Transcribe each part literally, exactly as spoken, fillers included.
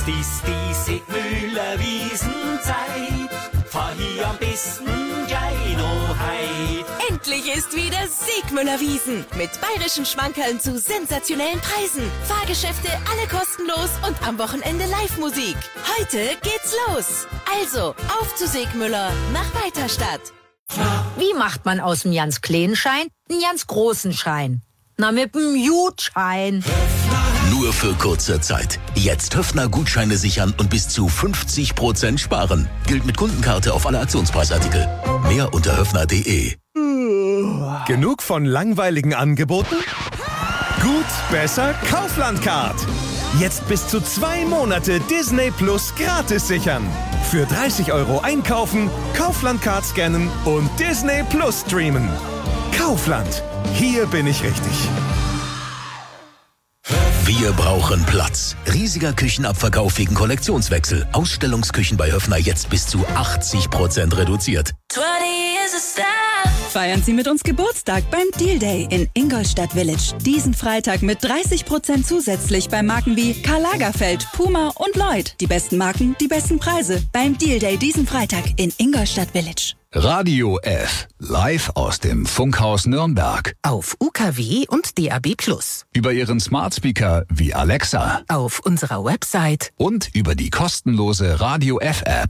Jetzt ist die Sigmüller Wiesenzeit, fahr hier am besten gleich noch heim. Endlich ist wieder Sigmüller Wiesen mit bayerischen Schmankerln zu sensationellen Preisen. Fahrgeschäfte alle kostenlos und am Wochenende Live-Musik. Heute geht's los. Also, auf zu Sigmüller nach Weiterstadt. Wie macht man aus dem ganz kleinen Schein einen ganz großen Schein? Na, mit dem Gutschein. Nur für kurze Zeit. Jetzt Höfner-Gutscheine sichern und bis zu fünfzig Prozent sparen. Gilt mit Kundenkarte auf alle Aktionspreisartikel. Mehr unter höfner punkt de. Genug von langweiligen Angeboten? Gut, besser Kaufland-Card. Jetzt bis zu zwei Monate Disney Plus gratis sichern. Für dreißig Euro einkaufen, Kaufland-Card scannen und Disney Plus streamen. Kaufland. Hier bin ich richtig. Wir brauchen Platz. Riesiger Küchenabverkauf wegen Kollektionswechsel. Ausstellungsküchen bei Höfner jetzt bis zu achtzig Prozent reduziert. Feiern Sie mit uns Geburtstag beim Deal Day in Ingolstadt Village. Diesen Freitag mit dreißig Prozent zusätzlich bei Marken wie Karl Lagerfeld, Puma und Lloyd. Die besten Marken, die besten Preise. Beim Deal Day diesen Freitag in Ingolstadt Village. Radio F. Live aus dem Funkhaus Nürnberg. Auf U K W und D A B Plus. Über Ihren Smart Speaker wie Alexa. Auf unserer Website. Und über die kostenlose Radio F App.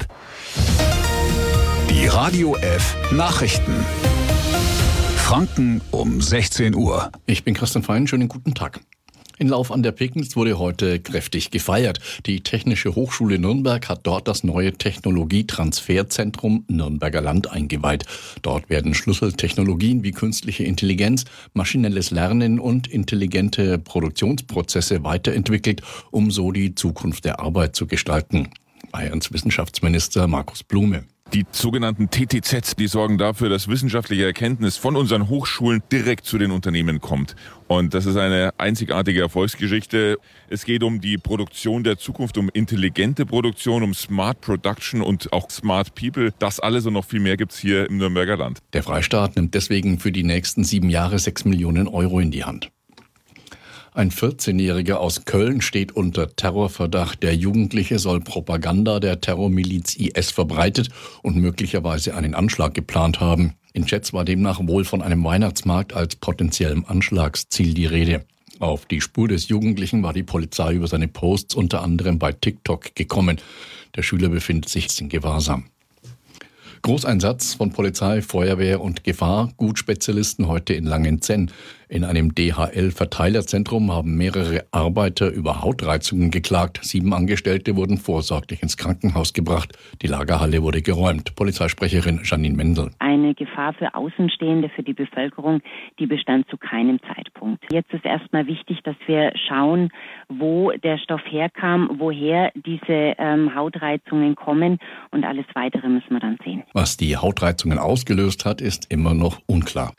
Die Radio F Nachrichten. Franken um sechzehn Uhr. Ich bin Christian Fein, schönen guten Tag. In Lauf an der Pegnitz wurde heute kräftig gefeiert. Die Technische Hochschule Nürnberg hat dort das neue Technologietransferzentrum Nürnberger Land eingeweiht. Dort werden Schlüsseltechnologien wie künstliche Intelligenz, maschinelles Lernen und intelligente Produktionsprozesse weiterentwickelt, um so die Zukunft der Arbeit zu gestalten. Bayerns Wissenschaftsminister Markus Blume. Die sogenannten T T Zs, die sorgen dafür, dass wissenschaftliche Erkenntnis von unseren Hochschulen direkt zu den Unternehmen kommt. Und das ist eine einzigartige Erfolgsgeschichte. Es geht um die Produktion der Zukunft, um intelligente Produktion, um Smart Production und auch Smart People. Das alles und noch viel mehr gibt's hier im Nürnberger Land. Der Freistaat nimmt deswegen für die nächsten sieben Jahre sechs Millionen Euro in die Hand. Ein vierzehnjähriger aus Köln steht unter Terrorverdacht. Der Jugendliche soll Propaganda der Terrormiliz I S verbreitet und möglicherweise einen Anschlag geplant haben. In Chats war demnach wohl von einem Weihnachtsmarkt als potenziellem Anschlagsziel die Rede. Auf die Spur des Jugendlichen war die Polizei über seine Posts unter anderem bei TikTok gekommen. Der Schüler befindet sich in Gewahrsam. Großeinsatz von Polizei, Feuerwehr und Gefahrgutspezialisten heute in Langenzenn. In einem D H L-Verteilerzentrum haben mehrere Arbeiter über Hautreizungen geklagt. Sieben Angestellte wurden vorsorglich ins Krankenhaus gebracht. Die Lagerhalle wurde geräumt. Polizeisprecherin Janine Mendel. Eine Gefahr für Außenstehende, für die Bevölkerung, die bestand zu keinem Zeitpunkt. Jetzt ist erstmal wichtig, dass wir schauen, wo der Stoff herkam, woher diese ähm, Hautreizungen kommen, und alles Weitere müssen wir dann sehen. Was die Hautreizungen ausgelöst hat, ist immer noch unklar.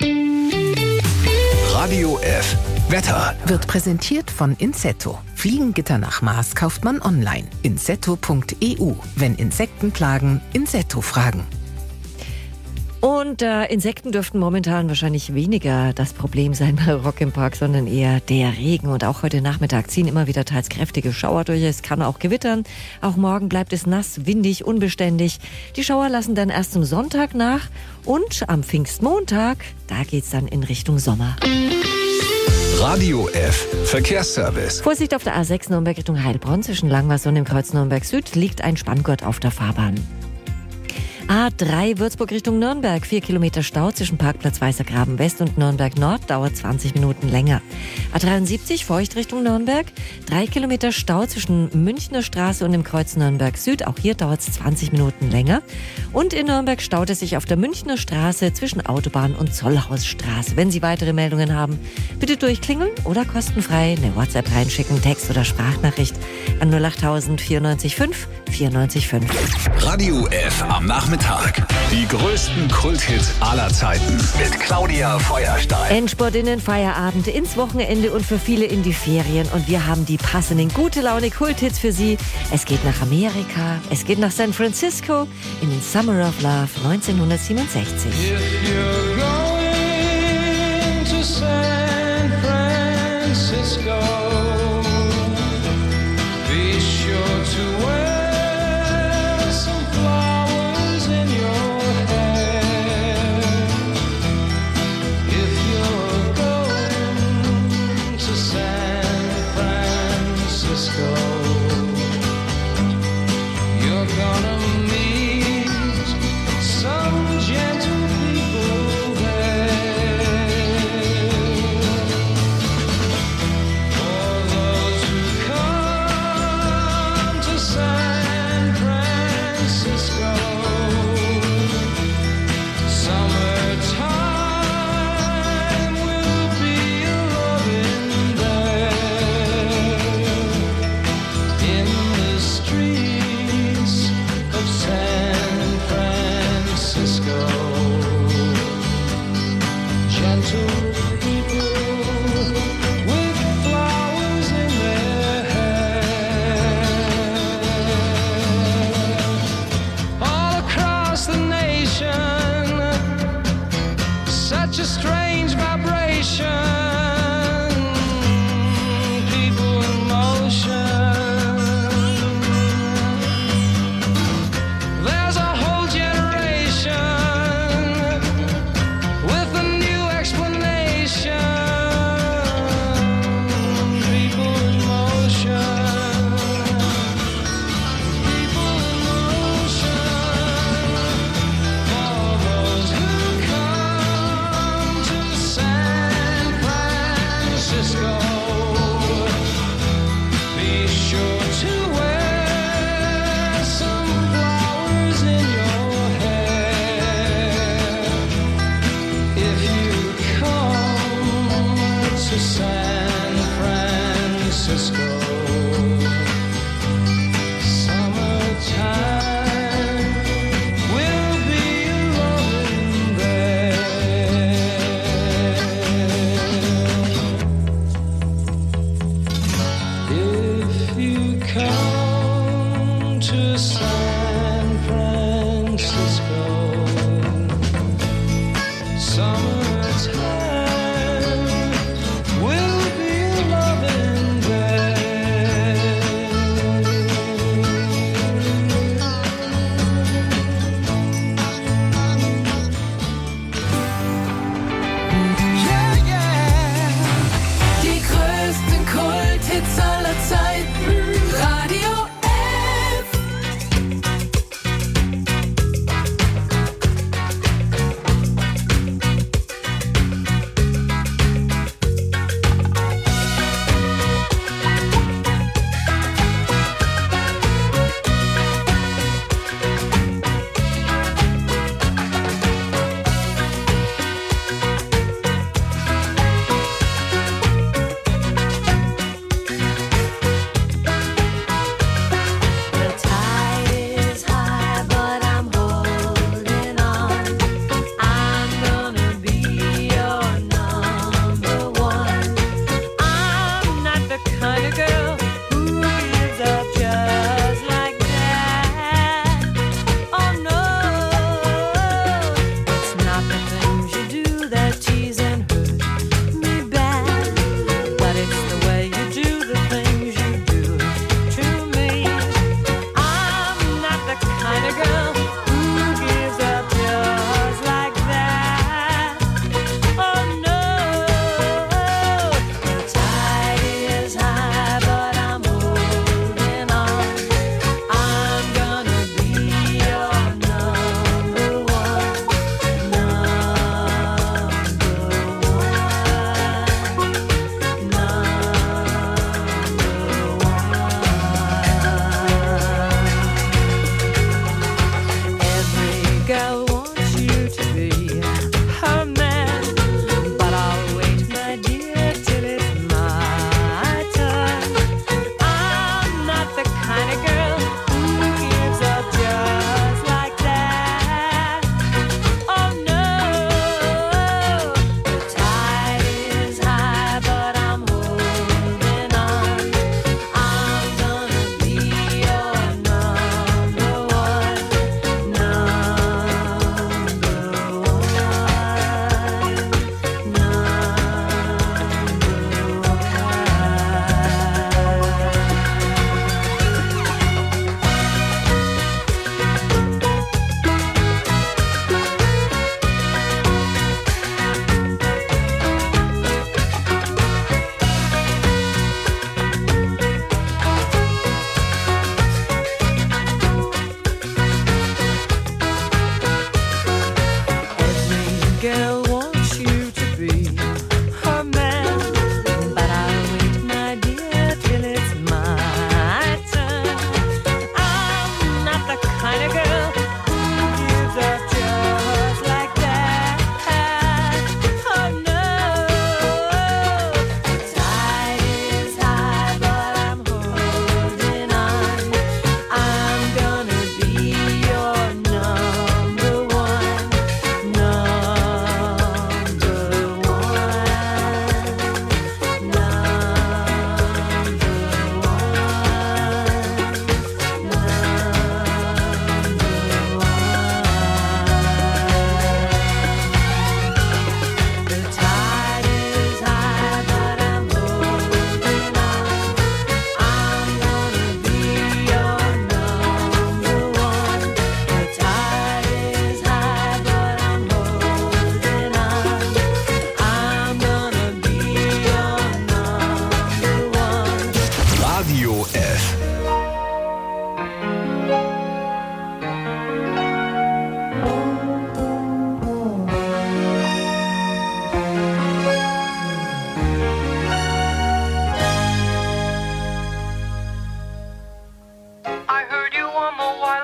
Radio F. Wetter. Wird präsentiert von Insetto. Fliegengitter nach Maß kauft man online. insetto punkt e u. Wenn Insekten plagen, Insetto fragen. Und äh, Insekten dürften momentan wahrscheinlich weniger das Problem sein bei Rock im Park, sondern eher der Regen. Und auch heute Nachmittag ziehen immer wieder teils kräftige Schauer durch. Es kann auch gewittern. Auch morgen bleibt es nass, windig, unbeständig. Die Schauer lassen dann erst zum Sonntag nach. Und am Pfingstmontag, da geht's dann in Richtung Sommer. Radio F. Verkehrsservice. Vorsicht auf der A sechs Nürnberg Richtung Heilbronn. Zwischen Langwasser und dem Kreuz Nürnberg Süd liegt ein Spanngurt auf der Fahrbahn. A drei Würzburg Richtung Nürnberg. Vier Kilometer Stau zwischen Parkplatz Weißergraben West und Nürnberg Nord. Dauert zwanzig Minuten länger. A dreiundsiebzig Feucht Richtung Nürnberg. Drei Kilometer Stau zwischen Münchner Straße und dem Kreuz Nürnberg Süd. Auch hier dauert es zwanzig Minuten länger. Und in Nürnberg staut es sich auf der Münchner Straße zwischen Autobahn und Zollhausstraße. Wenn Sie weitere Meldungen haben, bitte durchklingeln oder kostenfrei eine WhatsApp reinschicken, Text- oder Sprachnachricht an null acht tausend vierundneunzig fünf vierundneunzig fünf. Radio F am Nachmittag. Die größten Kulthits aller Zeiten mit Claudia Feuerstein. Endspurt in den Feierabend, ins Wochenende und für viele in die Ferien. Und wir haben die passenden gute Laune Kulthits für Sie. Es geht nach Amerika, es geht nach San Francisco in den Summer of Love neunzehnhundertsiebenundsechzig. If you're going to San Francisco, be sure to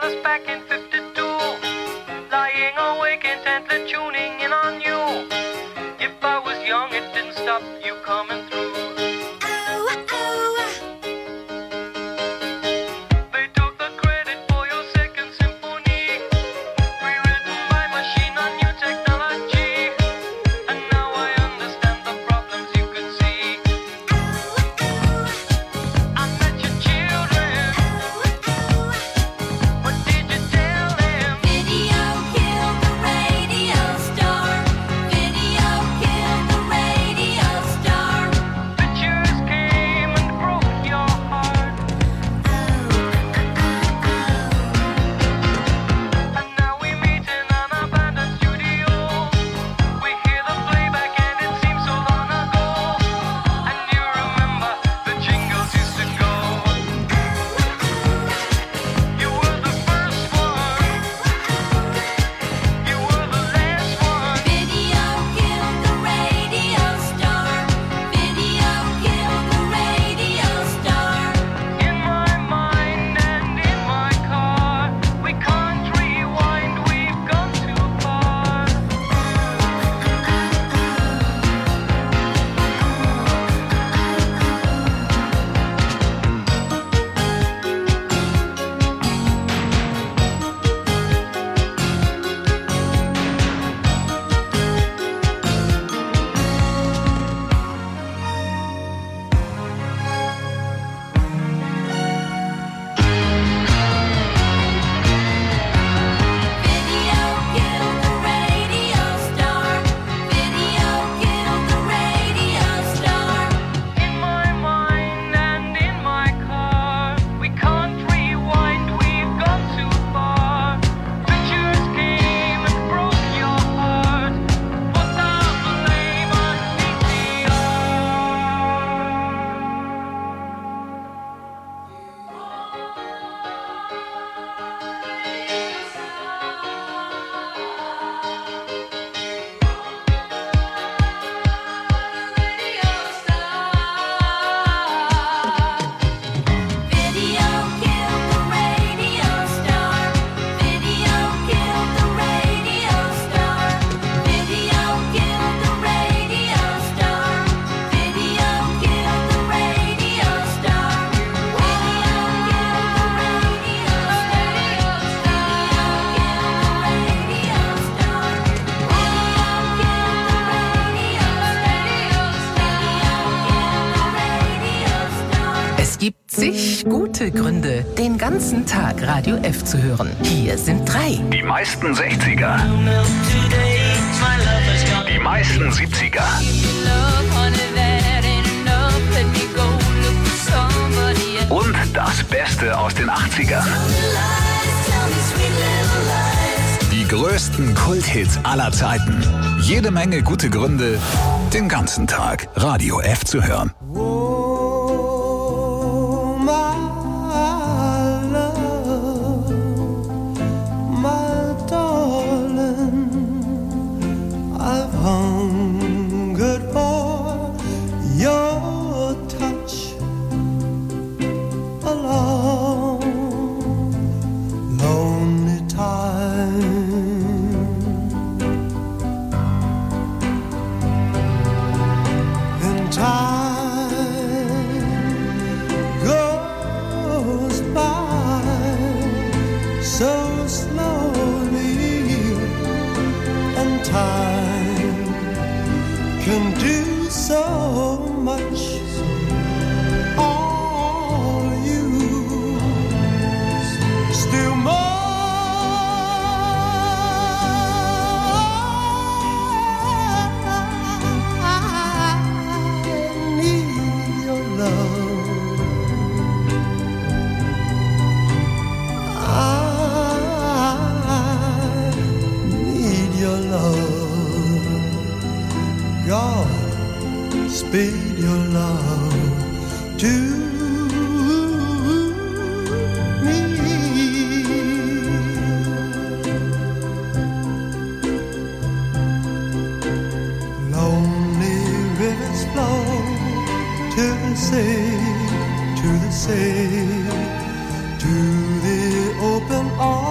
us back in fifty-two, lying awake intently tuning in on you. If I was young, it didn't stop you coming through. They took the credit for your second symphony, rewritten by machine on new technology. And now I understand the problems you could see. I met your children. What did you tell them? Video killed the radio star. Video killed the radio star. Pictures came and broke your heart. And now we meet in an abandoned studio. We hear the playback and it seems so long ago. And you remember the jingles used to go. You were the first one. You were the last one. Video killed the radio star. Video killed the radio star. In my mind and in my car, we can't rewind, we've gone too far. Video killed the radio star. Video killed the radio star. In my mind and in my car, we can't rewind, we've gone too far. Pictures came and broke your heart. Put the blame on V C R. Video killed the radio star. Video killed the radio star. Video killed the radio star. Video killed the radio star. Video killed the radio Es gibt zig gute Gründe, den ganzen Tag Radio F zu hören. Hier sind drei. Die meisten sechziger. Die meisten siebziger. Und das Beste aus den achtzigern. Die größten Kulthits aller Zeiten. Jede Menge gute Gründe, den ganzen Tag Radio F zu hören. Oh, my love, my darling, I've hungered for your touch a long, lonely time. In time goes by so slowly, and time can do so much. All you still more. Speed your love to me. Lonely rivers flow to the sea, to the sea, to the open arms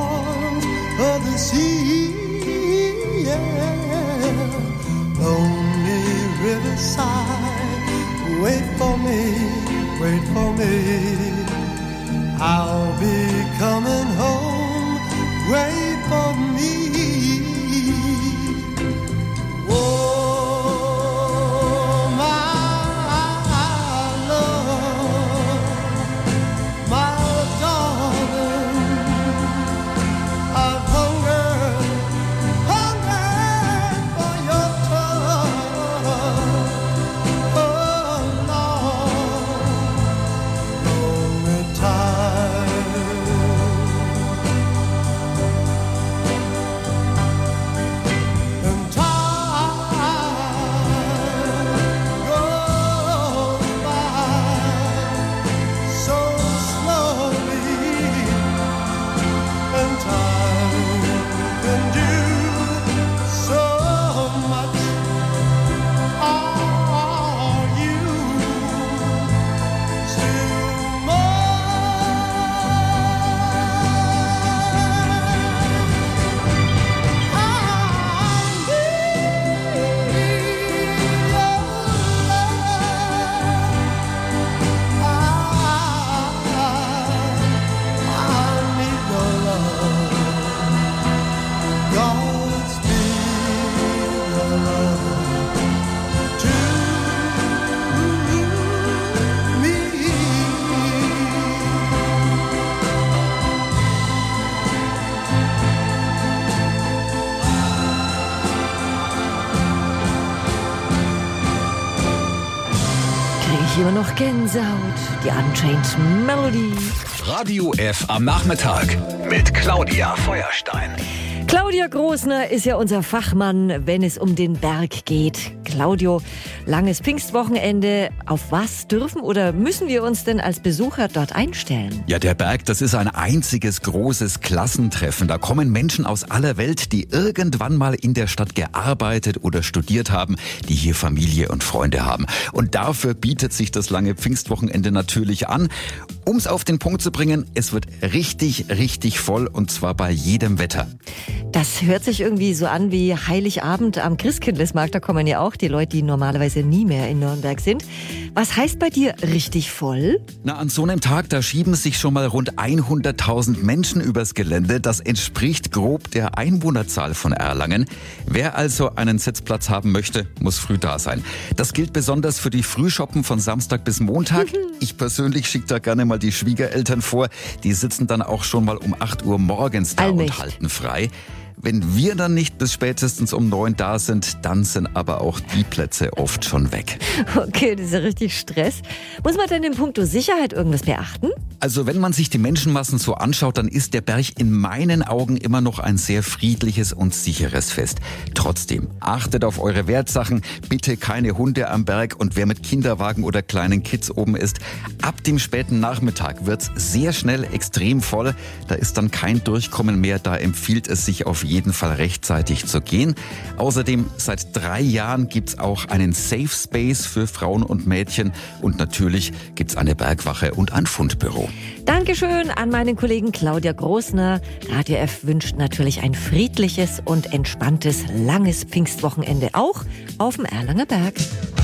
immer noch Gänsehaut. Die Unchained Melody. Radio F am Nachmittag mit Claudia Feuerstein. Claudia Großner ist ja unser Fachmann, wenn es um den Berg geht. Claudio, langes Pfingstwochenende. Auf was dürfen oder müssen wir uns denn als Besucher dort einstellen? Ja, der Berg, das ist ein einziges großes Klassentreffen. Da kommen Menschen aus aller Welt, die irgendwann mal in der Stadt gearbeitet oder studiert haben, die hier Familie und Freunde haben. Und dafür bietet sich das lange Pfingstwochenende natürlich an. Um es auf den Punkt zu bringen, es wird richtig, richtig voll und zwar bei jedem Wetter. Das hört sich irgendwie so an wie Heiligabend am Christkindlesmarkt. Da kommen ja auch die Leute, die normalerweise nie mehr in Nürnberg sind. Was heißt bei dir richtig voll? Na, an so einem Tag, da schieben sich schon mal rund hunderttausend Menschen übers Gelände. Das entspricht grob der Einwohnerzahl von Erlangen. Wer also einen Sitzplatz haben möchte, muss früh da sein. Das gilt besonders für die Frühschoppen von Samstag bis Montag. Ich persönlich schicke da gerne mal die Schwiegereltern vor. Die sitzen dann auch schon mal um acht Uhr morgens da Allmächt. und halten frei. Wenn wir dann nicht bis spätestens um neun da sind, dann sind aber auch die Plätze oft schon weg. Okay, das ist ja richtig Stress. Muss man denn in puncto Sicherheit irgendwas beachten? Also wenn man sich die Menschenmassen so anschaut, dann ist der Berg in meinen Augen immer noch ein sehr friedliches und sicheres Fest. Trotzdem, achtet auf eure Wertsachen, bitte keine Hunde am Berg und wer mit Kinderwagen oder kleinen Kids oben ist, ab dem späten Nachmittag wird's sehr schnell extrem voll. Da ist dann kein Durchkommen mehr, da empfiehlt es sich auf jeden Fall rechtzeitig zu gehen. Außerdem, seit drei Jahren gibt's auch einen Safe Space für Frauen und Mädchen und natürlich gibt's eine Bergwache und ein Fundbüro. Dankeschön an meinen Kollegen Claudia Großner. Radio F wünscht natürlich ein friedliches und entspanntes, langes Pfingstwochenende auch auf dem Erlanger Berg.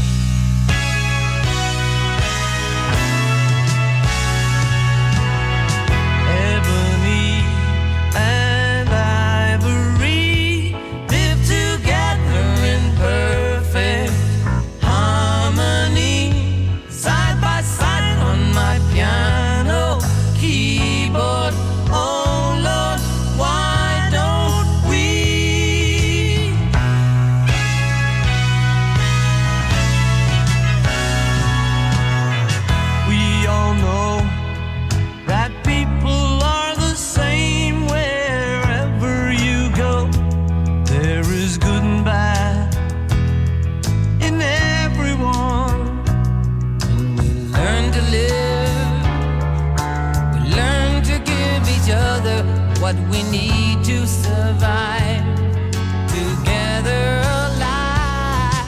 What we need to survive together alive.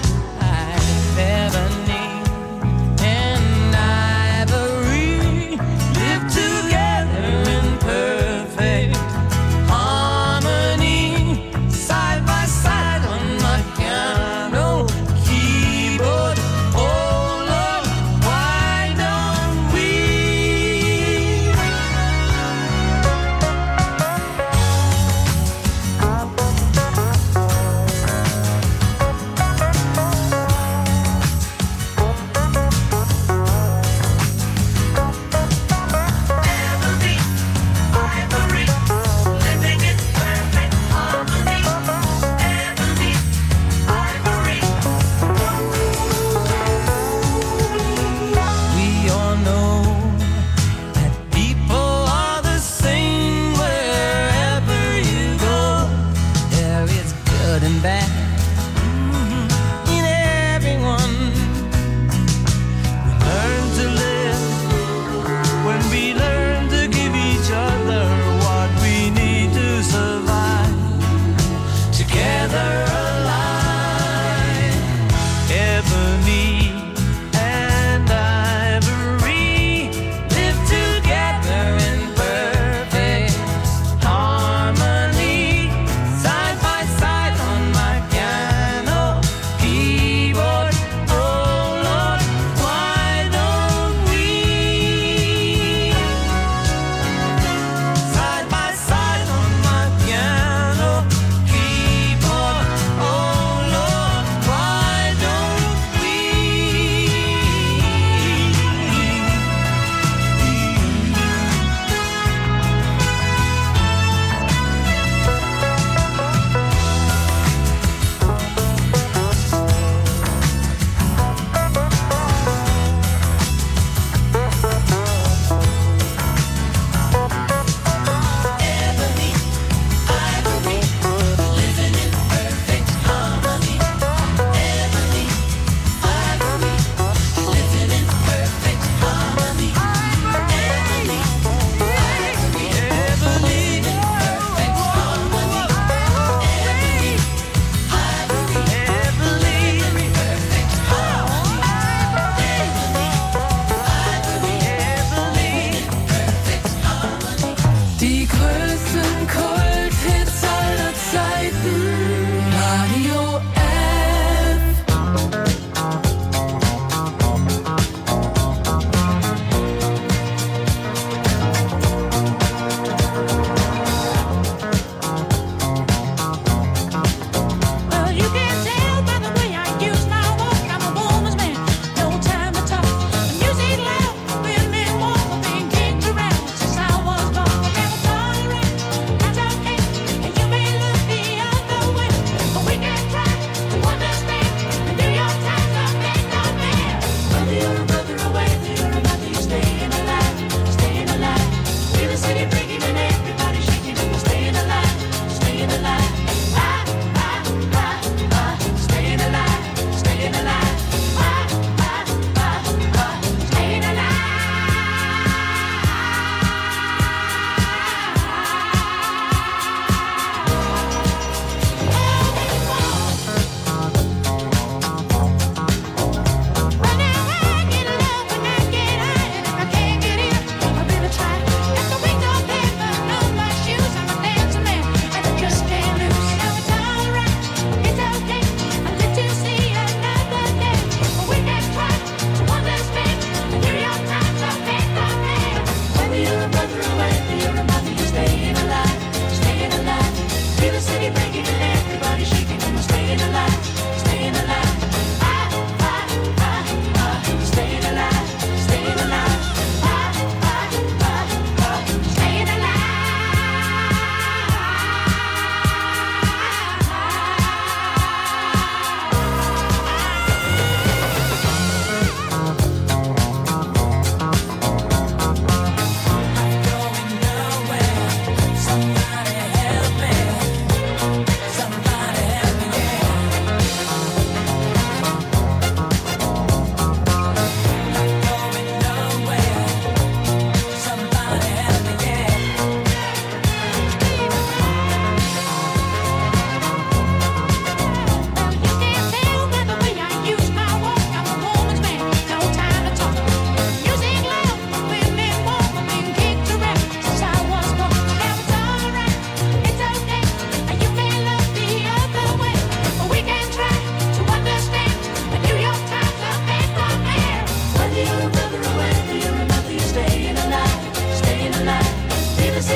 Ebony and ivory live together in perfect harmony, side by side on my piano keyboard. Oh Lord, why don't we?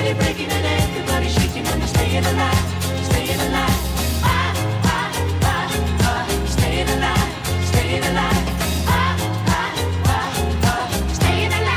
Everybody breaking and everybody shaking and they're staying alive, staying alive. Ah, ah, ah, ah, staying alive, staying alive. Ah, ah, ah, ah, staying alive.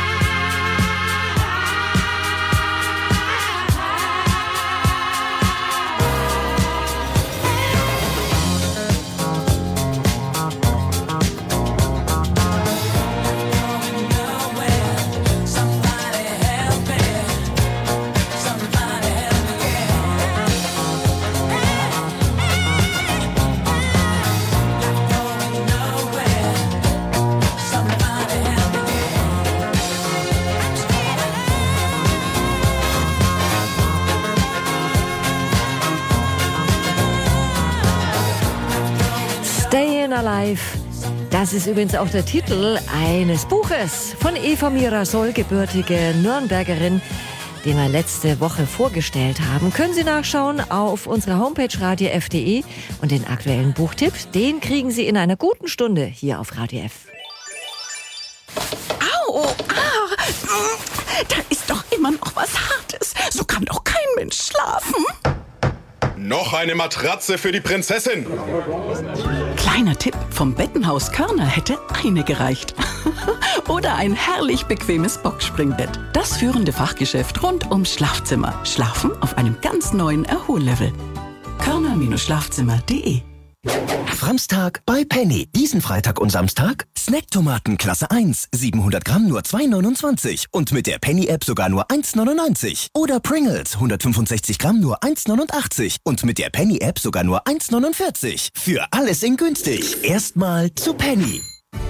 Stayin' Alive. Das ist übrigens auch der Titel eines Buches von Eva Mirasol, gebürtige Nürnbergerin, den wir letzte Woche vorgestellt haben. Können Sie nachschauen auf unserer Homepage radio f punkt de und den aktuellen Buchtipp, den kriegen Sie in einer guten Stunde hier auf Radio F. Au, ah, da ist doch immer noch was Hartes. So kann doch kein Mensch schlafen. Noch eine Matratze für die Prinzessin. Kleiner Tipp, vom Bettenhaus Körner hätte eine gereicht. Oder ein herrlich bequemes Boxspringbett. Das führende Fachgeschäft rund ums Schlafzimmer. Schlafen auf einem ganz neuen Erhollevel. körner Schlafzimmer punkt de Framstag bei Penny. Diesen Freitag und Samstag Snacktomaten Klasse eins. siebenhundert Gramm nur zwei neunundzwanzig. Und mit der Penny-App sogar nur eins neunundneunzig. Oder Pringles hundertfünfundsechzig Gramm nur eins neunundachtzig. Und mit der Penny-App sogar nur eins neunundvierzig. Für alles in günstig. Erstmal zu Penny.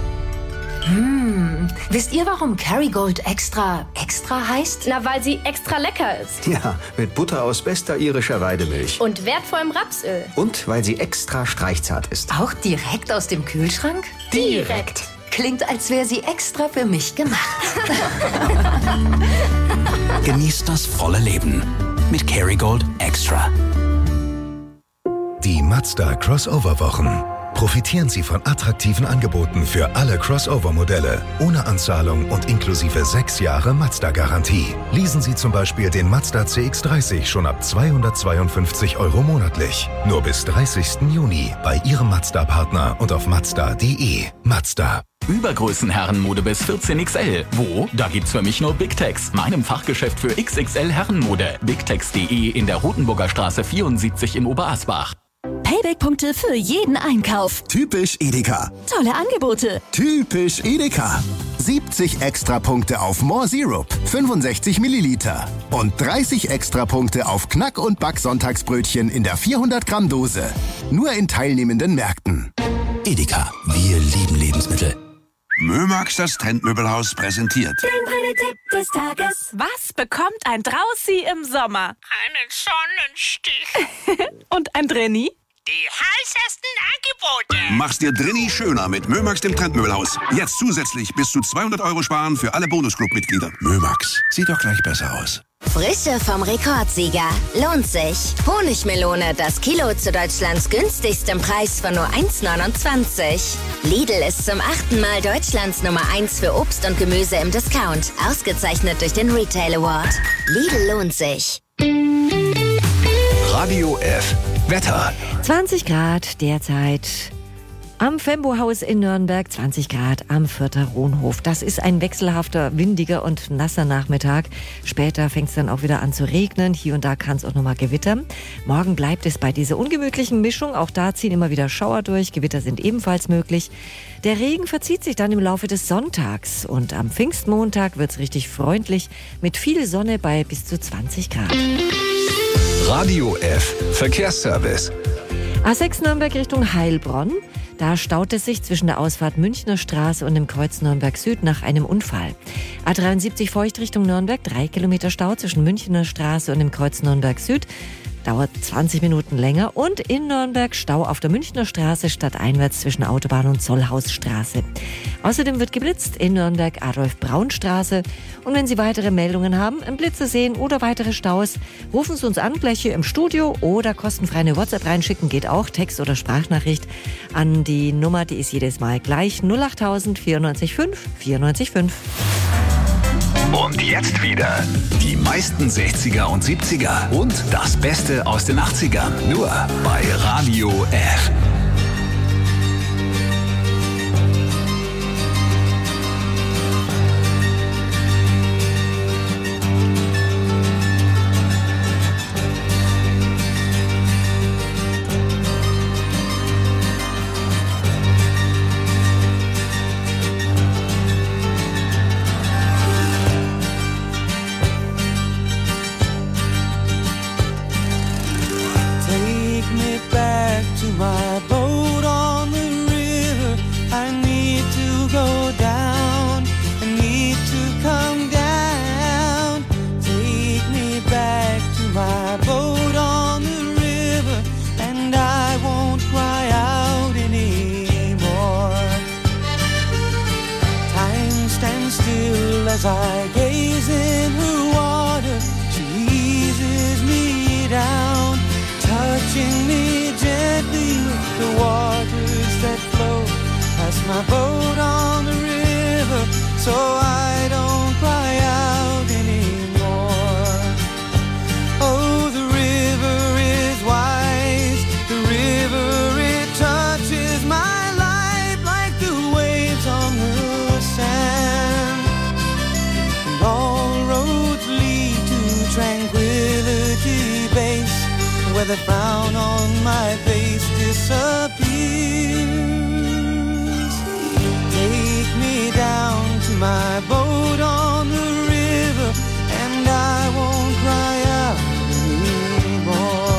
Hm, wisst ihr, warum Kerrygold extra extra heißt? Na, weil sie extra lecker ist. Ja, mit Butter aus bester irischer Weidemilch. Und wertvollem Rapsöl. Und weil sie extra streichzart ist. Auch direkt aus dem Kühlschrank? Direkt. Klingt, als wäre sie extra für mich gemacht. Genießt das volle Leben mit Kerrygold Extra. Die Mazda Crossover-Wochen. Profitieren Sie von attraktiven Angeboten für alle Crossover-Modelle, ohne Anzahlung und inklusive sechs Jahre Mazda-Garantie. Leasen Sie zum Beispiel den Mazda C X dreißig schon ab zweihundertzweiundfünfzig Euro monatlich. Nur bis dreißigsten Juni bei Ihrem Mazda-Partner und auf mazda punkt de. Mazda. Übergrößenherrenmode bis vierzehn X L. Wo? Da gibt's für mich nur Big Tex, meinem Fachgeschäft für X X L Herrenmode. bigtex punkt de in der Rotenburger Straße vierundsiebzig in Oberasbach. Payback-Punkte für jeden Einkauf. Typisch Edeka. Tolle Angebote. Typisch Edeka. siebzig Extrapunkte auf More Syrup, fünfundsechzig Milliliter. Und dreißig Extrapunkte auf Knack- und Back-Sonntagsbrötchen in der vierhundert Gramm Dose. Nur in teilnehmenden Märkten. Edeka, wir lieben Lebensmittel. Mömax, das Trendmöbelhaus, präsentiert. Der Tipp des Tages. Was bekommt ein Draußi im Sommer? Einen Sonnenstich. Und ein Drenni? Die heißesten Angebote. Mach's dir drinni schöner mit Mömax, dem Trendmöbelhaus. Jetzt zusätzlich bis zu zweihundert Euro sparen für alle Bonusclub-Mitglieder. Mömax, sieht doch gleich besser aus. Frische vom Rekordsieger. Lohnt sich. Honigmelone, das Kilo zu Deutschlands günstigstem Preis von nur eins neunundzwanzig. Lidl ist zum achten Mal Deutschlands Nummer eins für Obst und Gemüse im Discount. Ausgezeichnet durch den Retail Award. Lidl lohnt sich. Radio F. Wetter. zwanzig Grad derzeit am Fembo-Haus in Nürnberg, zwanzig Grad am Vierter Rohnhof. Das ist ein wechselhafter, windiger und nasser Nachmittag. Später fängt es dann auch wieder an zu regnen. Hier und da kann es auch nochmal gewittern. Morgen bleibt es bei dieser ungemütlichen Mischung. Auch da ziehen immer wieder Schauer durch. Gewitter sind ebenfalls möglich. Der Regen verzieht sich dann im Laufe des Sonntags. Und am Pfingstmontag wird es richtig freundlich mit viel Sonne bei bis zu zwanzig Grad. Radio F. Verkehrsservice. A sechs Nürnberg Richtung Heilbronn. Da staut es sich zwischen der Ausfahrt Münchner Straße und dem Kreuz Nürnberg Süd nach einem Unfall. A dreiundsiebzig Feucht Richtung Nürnberg, drei Kilometer Stau zwischen Münchner Straße und dem Kreuz Nürnberg Süd. Dauert zwanzig Minuten länger. Und in Nürnberg Stau auf der Münchner Straße stadteinwärts zwischen Autobahn und Zollhausstraße. Außerdem wird geblitzt in Nürnberg Adolf-Braun-Straße. Und wenn Sie weitere Meldungen haben, Blitze sehen oder weitere Staus, rufen Sie uns an, gleich hier im Studio oder kostenfrei eine WhatsApp reinschicken, geht auch, Text- oder Sprachnachricht an die Nummer, die ist jedes Mal gleich, null achttausend vierundneunzig fünf vierundneunzig fünf. Und jetzt wieder die meisten sechziger und siebziger und das Beste aus den achtzigern. Nur bei Radio F. Take me back to my boat on the river. I need to go down. I need to come down. Take me back to my boat on the river, and I won't cry out anymore. Time stands still as I gaze in her water. She eases me down, touching me gently with the waters that flow past my boat on the river, so I don't cry out anymore. Oh, the river is wise, the river, it touches my life like the waves on the sand. And all roads lead to Tranquility Base, where the frown on my face disappears. Take me down to my boat on the river, and I won't cry out anymore.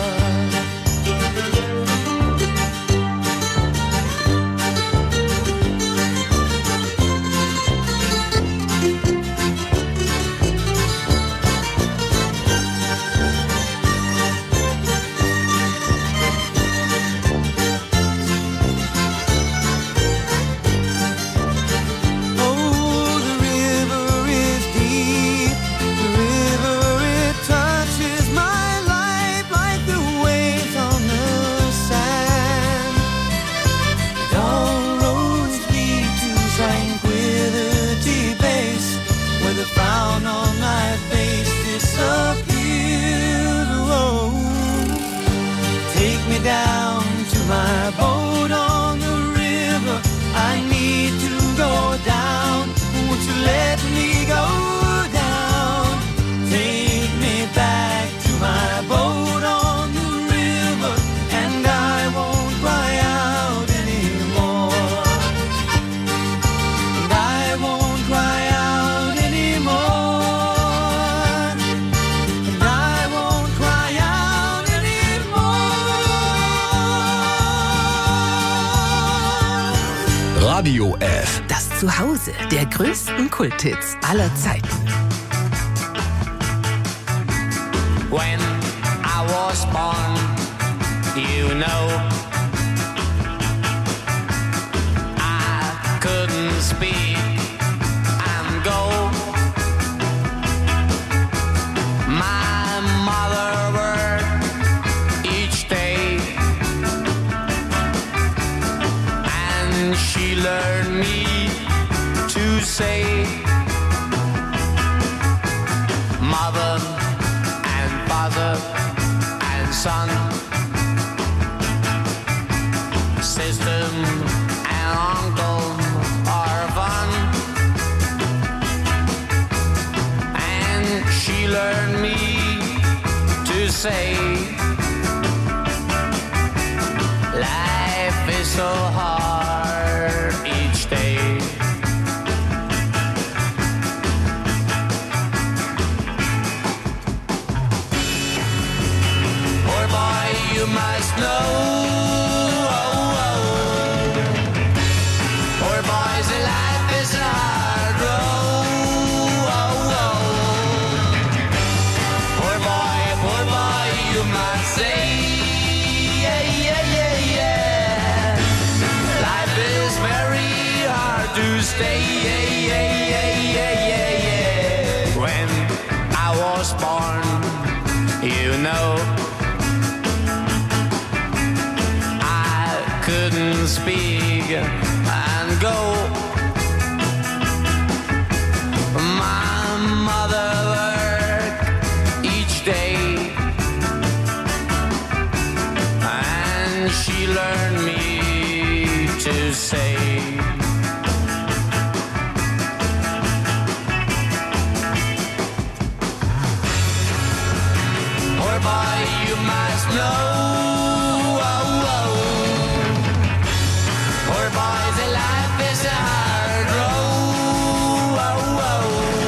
Oh, the river is deep, the river, it touches my life like the waves on the sand. And all roads lead to Tranquility Base, where the frown on my face disappears. Oh, take me down to my boat on the river. I need to go down. Won't you let me go down? Take me back to my boat on the river, and I won't cry out anymore. And I won't cry out anymore. And I won't cry out anymore. Radio F. Das Zuhause der größten Kulthits aller Zeiten. When I was born, you know, I couldn't speak and go. My mother worked each day, and she learned me to say mother and father and son, sister and uncle are fun. And she learned me to say life is so hard each day. Boy, boy, you must know. Oh, oh. Boy, boys, life is a hard road. Oh, oh. Boy, boy, boy, boy, you must say, yeah, yeah, yeah, yeah. Life is very hard to stay. Yeah, yeah, yeah, yeah, yeah, yeah. When I was born, you know, I couldn't speak and go. My to say. Poor boy, you must know. Oh, oh. Poor boys, life is a hard road. Oh, oh.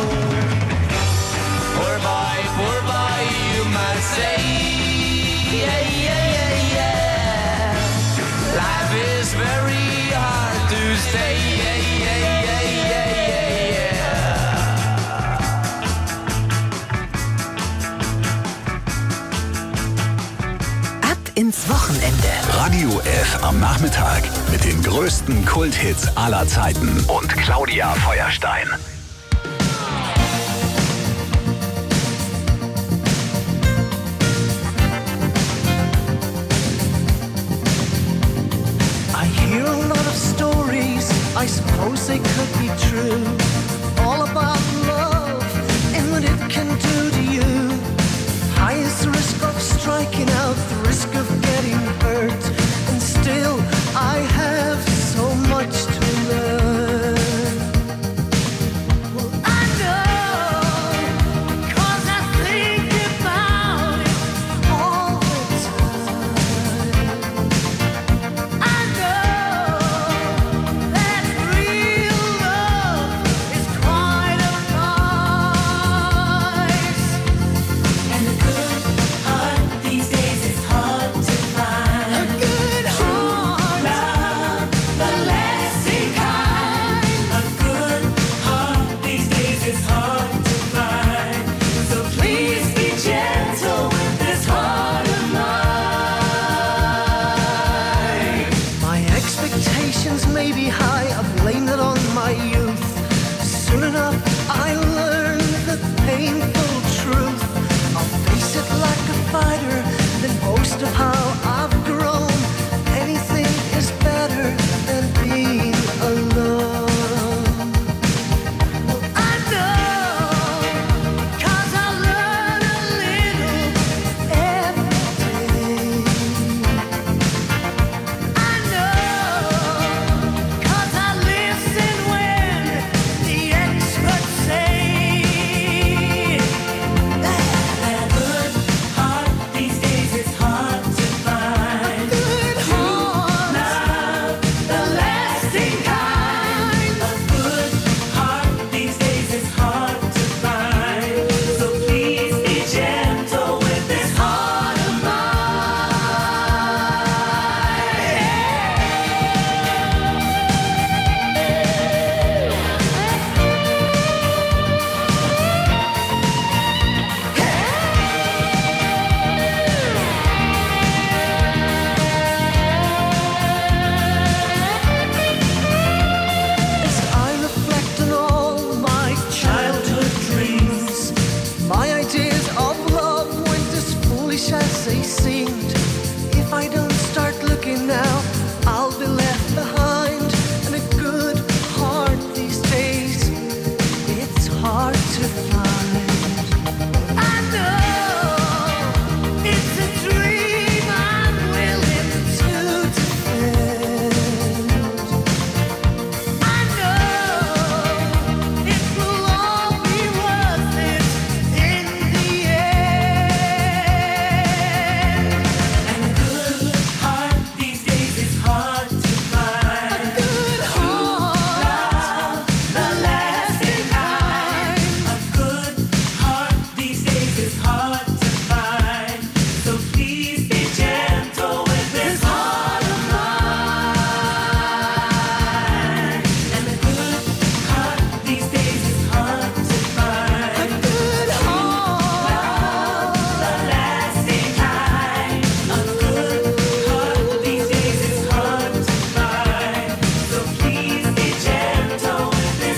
Poor boy, poor boy, you must say. Yeah, yeah, yeah, yeah. Life is very hard to stay. Yeah, yeah, yeah, yeah, yeah, yeah. Ab ins Wochenende. Radio F am Nachmittag mit den größten Kulthits aller Zeiten und Claudia Feuerstein. I hear a lot of stories, I suppose they could be true. All about love and what it can do to you. Highest risk of striking out, the risk of getting hurt. And still, I have so much to learn. Well, I know, 'cause I think about it all the time. I know that real love is quite a price. And a good heart these days is hard to find. A good heart, love, the lasting kind. A good heart these days is hard to find. So please be gentle with this heart of mine. My expectations may be high, I blame it on my youth. Soon enough, I learned the painful truth. I'll face it like a fighter, then boast of how I've grown. Anything is better than being alone. Well, I know, 'cause I learn a little every day. I know, 'cause I listen when the experts say that a good heart these days is hard to find. A good heart, love, the lasting kind. A good heart these days is hard to find. So please be gentle with this heart of As I reflect on all my childhood dreams, my ideas of love weren't as foolish as they seemed. If I don't start looking now, I'll be left behind. And a good heart these days, it's hard to find. I know it's a dream I'm willing to defend. I know it will all be worth it in the end. And a good heart these days is hard to find. A good heart, love, the lasting kind. A good heart these days is hard to find. So please be gentle with this heart of mine. And a good heart these days is hard to find. A good heart, the lasting kind. A good heart these days is hard to find. So please be gentle with this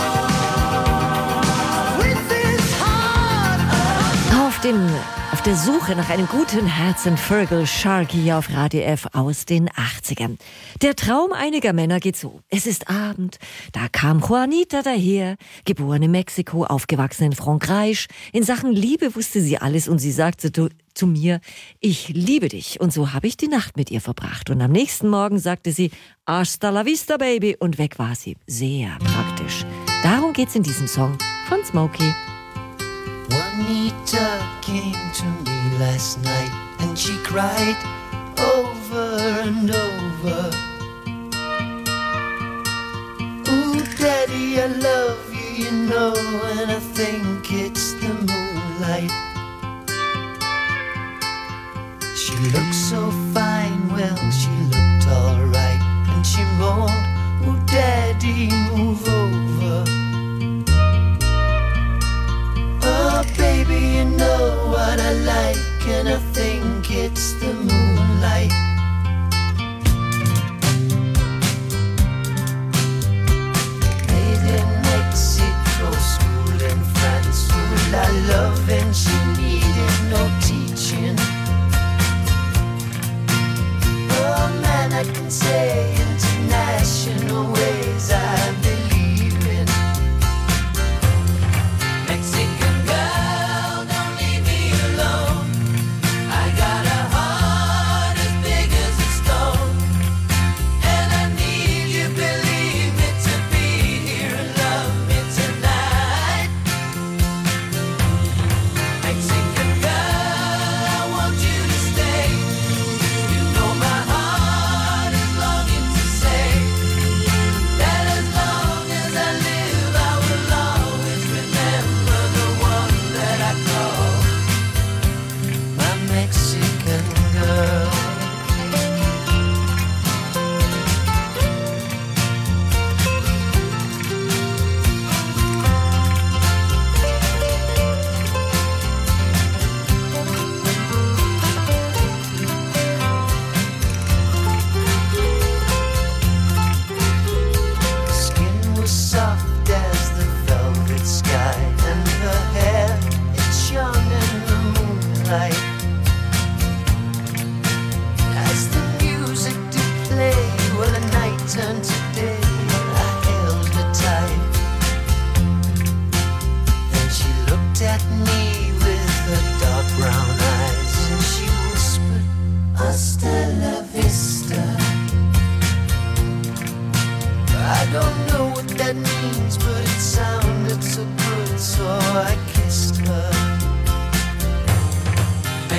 heart. With this heart of Auf dem, auf der Suche nach einem guten Herzen, Fergal Sharkey hier auf Radio F aus den achtzigern. Der Traum einiger Männer geht so. Es ist Abend, da kam Juanita daher, geboren in Mexiko, aufgewachsen in Frankreich. In Sachen Liebe wusste sie alles und sie sagte zu, zu mir, ich liebe dich. Und so habe ich die Nacht mit ihr verbracht. Und am nächsten Morgen sagte sie, hasta la vista, Baby. Und weg war sie. Sehr praktisch. Darum geht's in diesem Song von Smokey. Juanita came to me last night and she cried over and over. Ooh, Daddy, I love you, you know, and I think it's the moonlight. She looked so fine, well, she looked alright, and she moaned, ooh, Daddy, move over. Oh, baby, you know what I like, and I think it's the moonlight. Made in Mexico, school in France, ooh, I love, and she needed no teaching. Oh man, I can say international ways I believe in. Mexican girl, don't leave me alone. I got a heart as big as a stone, and I need you, believe me, to be here and love me tonight. Mexican girl, I want you to stay. You know my heart is longing to say that as long as I live, I will always remember the one that I call my Mexican girl. Skin was soft as the velvet sky, and her hair, it shone in the moonlight. As the music did play, well, the night turned to day, I held her tight. Then she looked at me with her dark brown eyes, and she whispered, hasta la vista. I don't know what that means, but it sounded so good, so I kissed her.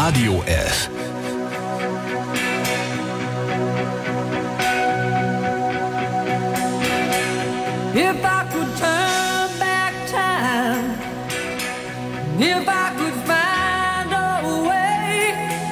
Radio F. If I could turn back time, if I could find a way,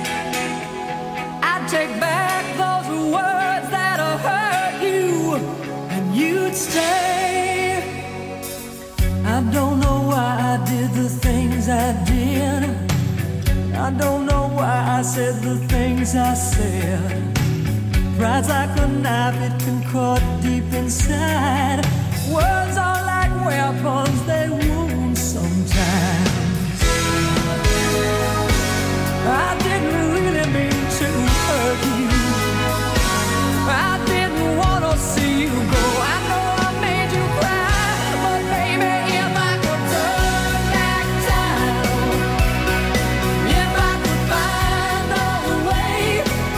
I'd take back those words that have hurt you, and you'd stay. I don't know why I did the things I did. I don't know why I said the things I said. Pride's like a knife, it can cut deep inside. Words are like weapons, they wound sometimes. I didn't really mean to hurt you. I didn't want to see you go. I know I made you cry, but baby, if I could turn back time, if I could find a way,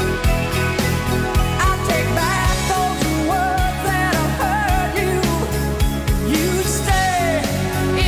I'd take back those words that have hurt you. You'd stay.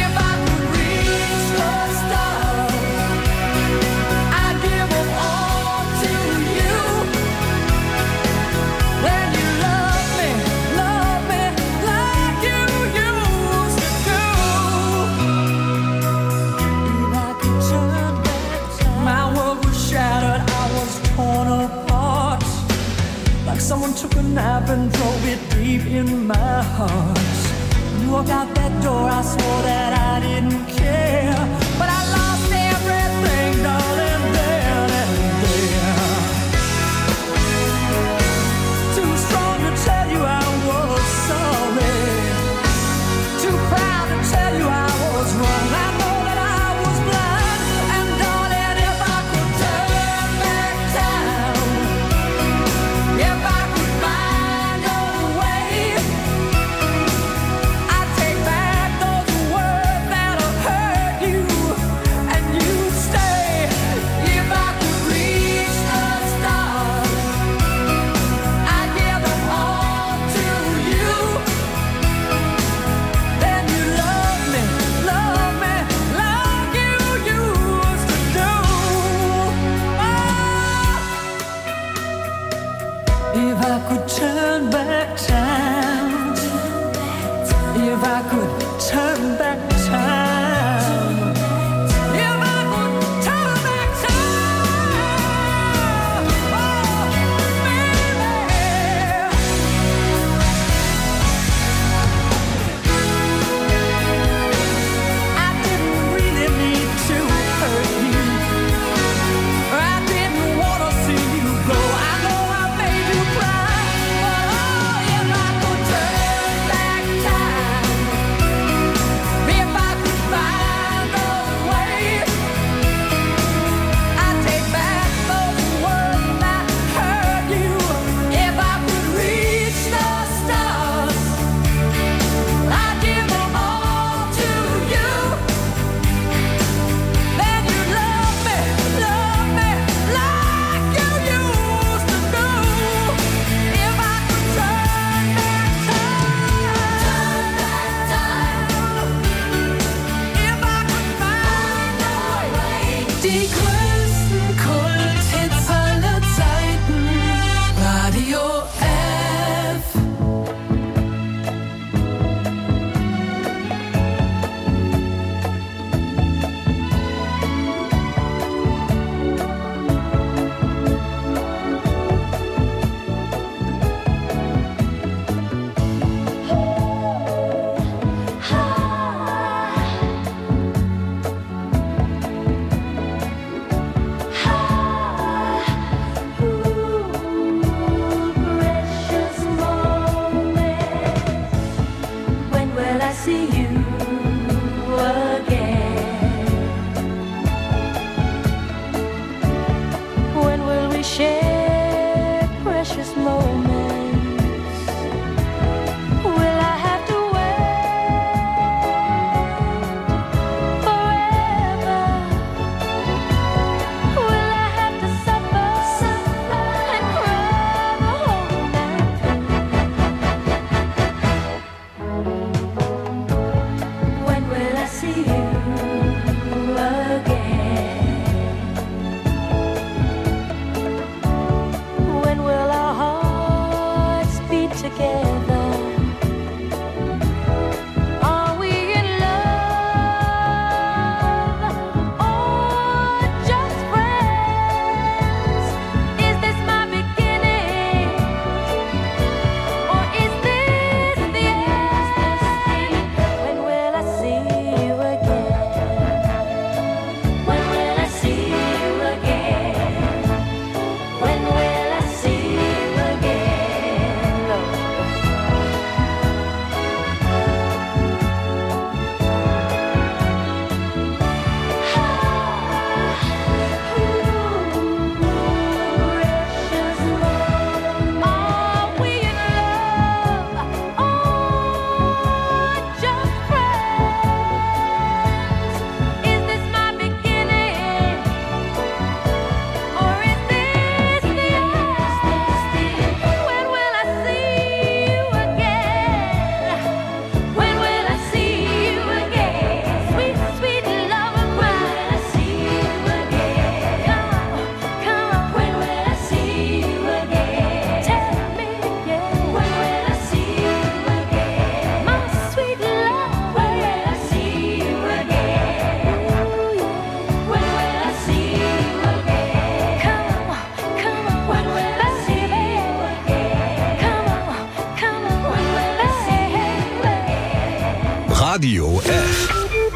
F.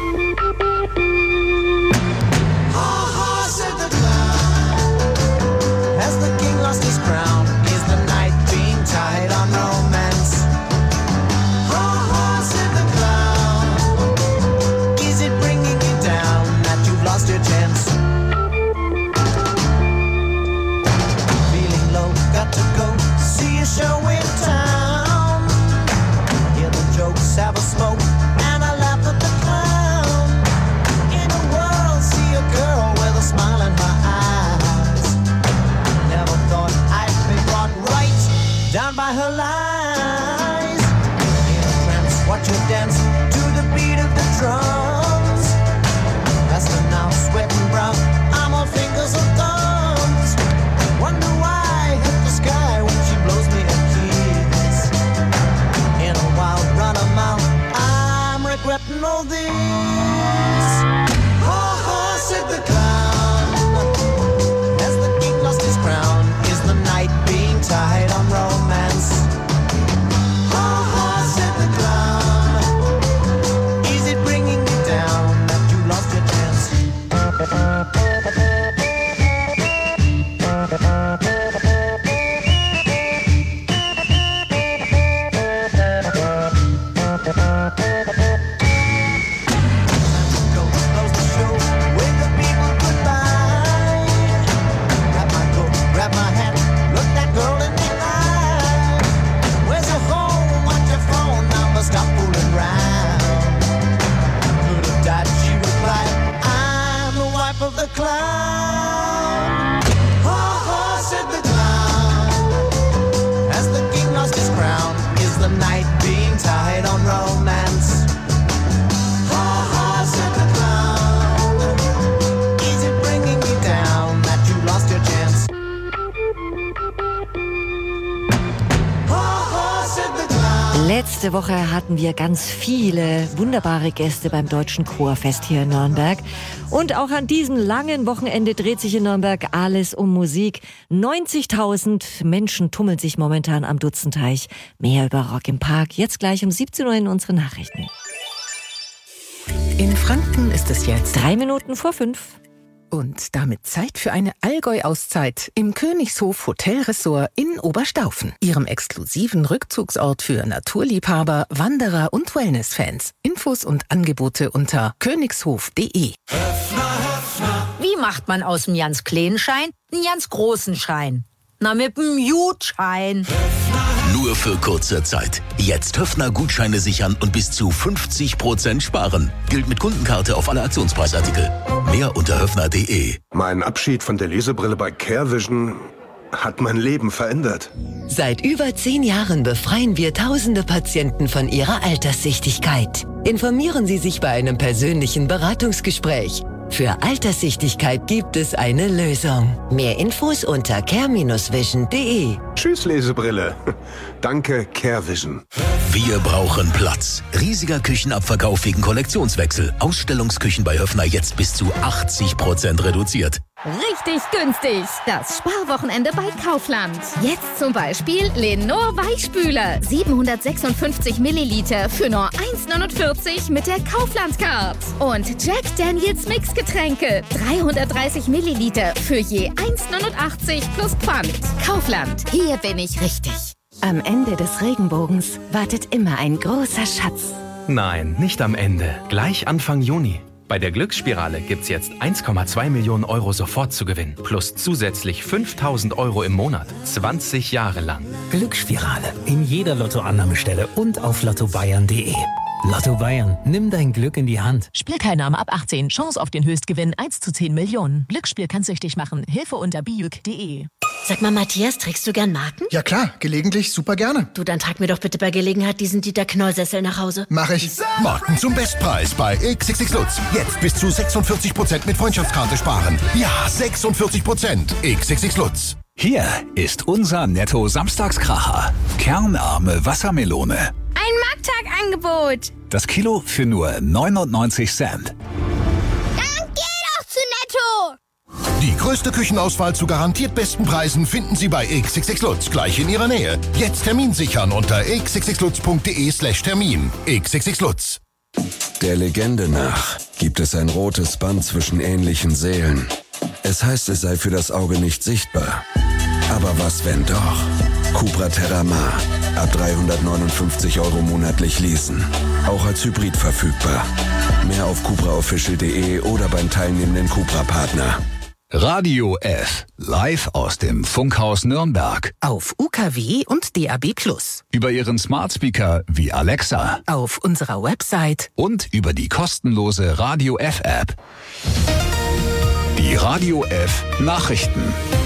As the king lost his crown, is the night being tied on romance? Ha ha, said the clown. Is it bringing you down that you've lost your chance? Feeling low, got to go see a show in town. Hear the jokes, have a smoke, and I laugh at the clown. In a world, see a girl with a smile in her eyes. Never thought I'd be brought right down by her lies. In a trance, watch her dance to the beat of the drums. Faster now, sweating brown, I'm on fingers and thumbs. Wonder why I hit the sky when she blows me a kiss. In a wild run of mouth, I'm regretting all this. Ha ha, said the clown. As the king lost his crown, is the night being tied on romance? Ha ha, said the clown. Is it bringing you down that you lost your chance? Close the show, wave the people goodbye. Grab my coat, grab my hat, look that girl in the eye. Where's your home? What's your phone number? Stop fooling around. Could have died, she replied. I'm the wife of the clown. Ha ha, said the clown. As the king lost his crown, is the night being tied on romance? Ha ha, said the clown. Is it bringing you down that you lost your chance? Ha ha, said the clown. Letzte Woche hatten wir ganz viele wunderbare Gäste beim Deutschen Chorfest hier in Nürnberg. Und auch an diesem langen Wochenende dreht sich in Nürnberg alles um Musik. neunzigtausend Menschen tummeln sich momentan am Dutzenteich. Mehr über Rock im Park jetzt gleich um siebzehn Uhr in unseren Nachrichten. In Franken ist es jetzt Drei Minuten vor fünf. und damit Zeit für eine Allgäu-Auszeit im Königshof Hotelressort in Oberstaufen, ihrem exklusiven Rückzugsort für Naturliebhaber, Wanderer und Wellness-Fans. Infos und Angebote unter königshof punkt de. Wie macht man aus dem ganz kleinen Schein einen ganz großen Schein? Na, mit dem Gutschein. Nur für kurze Zeit. Jetzt Höfner Gutscheine sichern und bis zu fünfzig Prozent sparen. Gilt mit Kundenkarte auf alle Aktionspreisartikel. Mehr unter höfner punkt de. Mein Abschied von der Lesebrille bei CareVision hat mein Leben verändert. Seit über zehn Jahren befreien wir tausende Patienten von ihrer Alterssichtigkeit. Informieren Sie sich bei einem persönlichen Beratungsgespräch. Für Alterssichtigkeit gibt es eine Lösung. Mehr Infos unter care vision punkt de. Tschüss, Lesebrille. Danke, CareVision. Wir brauchen Platz. Riesiger Küchenabverkauf wegen Kollektionswechsel. Ausstellungsküchen bei Höfner jetzt bis zu achtzig Prozent reduziert. Richtig günstig. Das Sparwochenende bei Kaufland. Jetzt zum Beispiel Lenor Weichspüler. siebenhundertsechsundfünfzig Milliliter für nur eins neunundvierzig mit der Kaufland-Card. Und Jack Daniels Mixgetränke. dreihundertdreißig Milliliter für je eins neunundachtzig plus Pfand. Kaufland. Hier bin ich richtig. Am Ende des Regenbogens wartet immer ein großer Schatz. Nein, nicht am Ende. Gleich Anfang Juni. Bei der Glücksspirale gibt's jetzt eins Komma zwei Millionen Euro sofort zu gewinnen. Plus zusätzlich fünftausend Euro im Monat. zwanzig Jahre lang. Glücksspirale. In jeder Lottoannahmestelle und auf lotto bayern punkt de. Lotto Bayern. Nimm dein Glück in die Hand. Spielteilnahme ab achtzehn. Chance auf den Höchstgewinn eins zu zehn Millionen. Glücksspiel kann süchtig machen. Hilfe unter bijuk punkt de. Sag mal, Matthias, trägst du gern Marken? Ja klar, gelegentlich super gerne. Du, dann trag mir doch bitte bei Gelegenheit diesen Dieter Knoll-Sessel nach Hause. Mach ich. Marken zum Bestpreis bei X X X Lutz. Jetzt bis zu sechsundvierzig Prozent mit Freundschaftskarte sparen. Ja, sechsundvierzig Prozent. X X X Lutz. Hier ist unser Netto-Samstagskracher. Kernarme Wassermelone. Ein Markttagangebot. Das Kilo für nur neunundneunzig Cent. Dann geh doch zu Netto. Die größte Küchenauswahl zu garantiert besten Preisen finden Sie bei X X X Lutz, gleich in Ihrer Nähe. Jetzt Termin sichern unter x x x lutz punkt de slash Termin. X X X Lutz. Der Legende nach gibt es ein rotes Band zwischen ähnlichen Seelen. Es heißt, es sei für das Auge nicht sichtbar. Aber was, wenn doch? Cupra Terramar. Ab dreihundertneunundfünfzig Euro monatlich leasen. Auch als Hybrid verfügbar. Mehr auf cupra official punkt de oder beim teilnehmenden Cupra-Partner. Radio F. Live aus dem Funkhaus Nürnberg. Auf U K W und D A B plus. Über Ihren Smart Speaker wie Alexa. Auf unserer Website. Und über die kostenlose Radio F App. Die Radio F Nachrichten.